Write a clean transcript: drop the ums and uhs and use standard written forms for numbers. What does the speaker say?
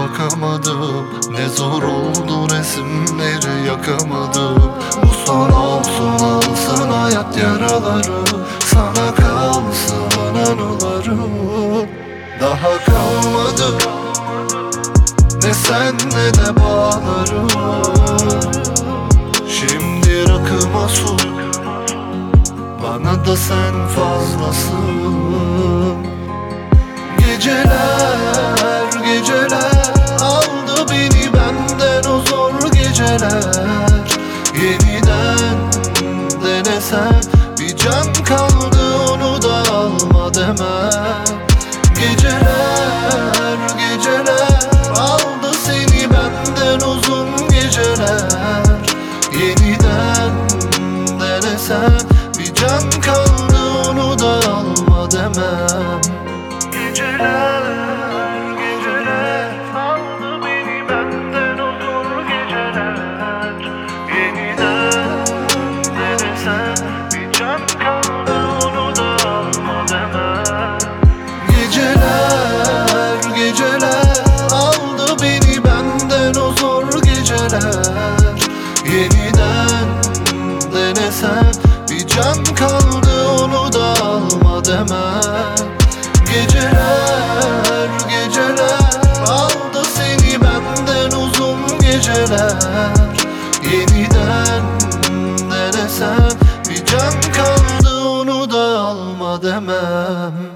bakamadım. Ne zor oldu resimleri yakamadım. Bu son olsun, alsın hayat yaraları, sana kalsın anılarım. Daha kalmadı ne sen ne de bağlarım. Şimdi rakıma su, bana da sen fazlasın. Geceler geceler aldı beni benden o zor geceler. Yeniden denesen bir can kaldı, onu da alma demem. Geceler geceler aldı seni benden uzun geceler. Yeniden denesen bir can kaldı, onu da alma demem. Geceler geceler aldı beni benden o zor geceler. Yeniden denesen bir can kaldı, onu da alma demem. Geceler geceler aldı beni benden o zor geceler. Yeniden denesen bir can kaldı, onu da alma demem. Geceler geceler aldı seni benden uzun geceler. Yeniden denesen bir can kaldı, onu da alma demem.